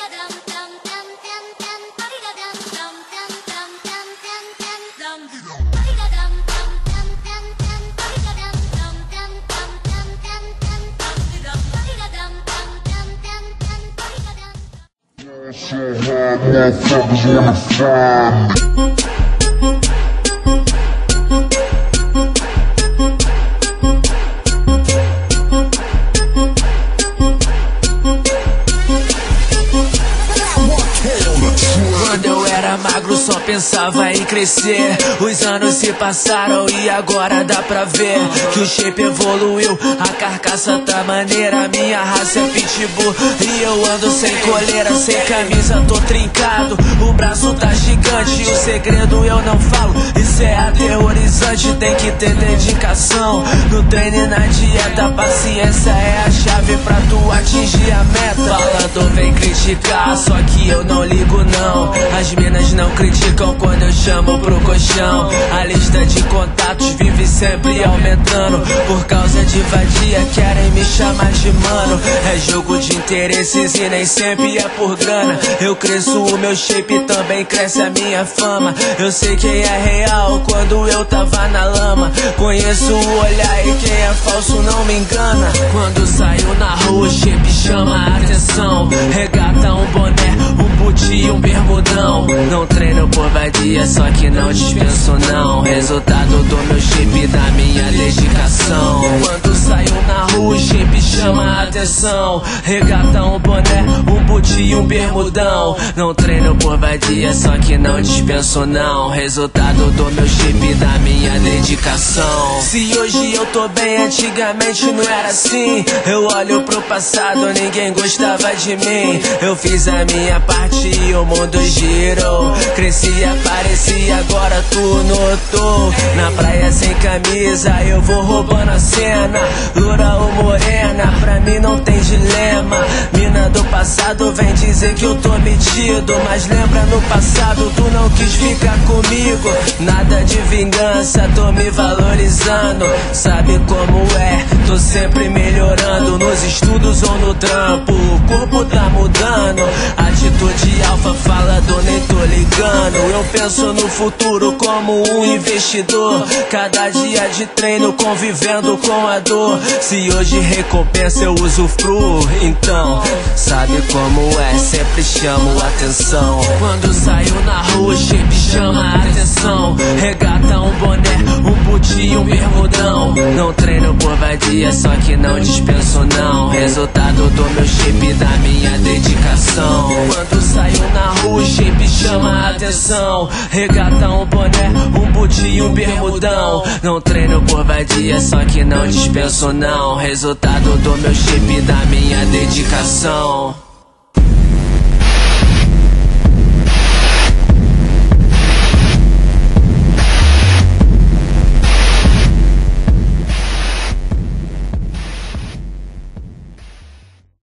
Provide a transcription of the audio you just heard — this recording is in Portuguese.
So hard, motherfuckers wanna find me. Quando eu era magro só pensava em crescer. Os anos se passaram e agora dá pra ver que o shape evoluiu, a carcaça tá maneira. Minha raça é pitbull e eu ando sem coleira, sem camisa, tô trincado. O braço tá gigante, o segredo eu não falo, isso é aterrorizante. Tem que ter dedicação no treino e na dieta. Paciência é a chave pra tu atingir a meta. Falador vem criticar, só que eu não ligo não. As minas não criticam quando eu chamo pro colchão. A lista de contatos vive sempre aumentando. Por causa de vadia querem me chamar de mano. É jogo de interesses e nem sempre é por grana. Eu cresço, o meu shape também cresce a minha fama. Eu sei quem é real quando eu tava na lama. Conheço o olhar e quem é falso não me engana. Quando saio na rua o shape chama a atenção. Regata, um boné, um boot e um bermudão. Não treino por vadia, só que não dispenso não. Resultado do meu shape, da minha dedicação. Quando saio na rua o shape chama a atenção. Regata, um boné, um boot e um bermudão. Não treino por vadia, só que não dispenso não. Resultado do meu shape, da minha dedicação. Se hoje eu tô bem, antigamente não era assim. Eu olho pro passado, ninguém gostava de mim. Eu fiz a minha parte e o mundo girou. Cresci, apareci, agora tu notou. Na praia sem camisa, eu vou roubando a cena. Loura ou morena, pra mim não tem dilema. Mina do passado vem dizer que eu tô metido, mas lembra no passado tu não quis ficar comigo. Nada de vingança, tô me valorizando. Sabe como é, tô sempre melhorando. Nos estudos ou no trampo, o corpo tá mudando. Atitude alfa, falador, nem tô ligando. Eu penso no futuro como um investidor. Cada dia de treino convivendo com a dor. Se hoje recompensa eu usufruo, então sabe como é, sempre chamo atenção. Quando saio na rua o shape chama a atenção. Regata, um boné, um boot e um bermudão. Não treino por vadia, só que não dispenso não. Resultado do meu shape, da minha dedicação. Quando saio na rua o shape chama a atenção. Regata, um boné, um boot e um bermudão. Não treino por vadia, só que não dispenso não. Resultado do meu shape, da minha dedicação.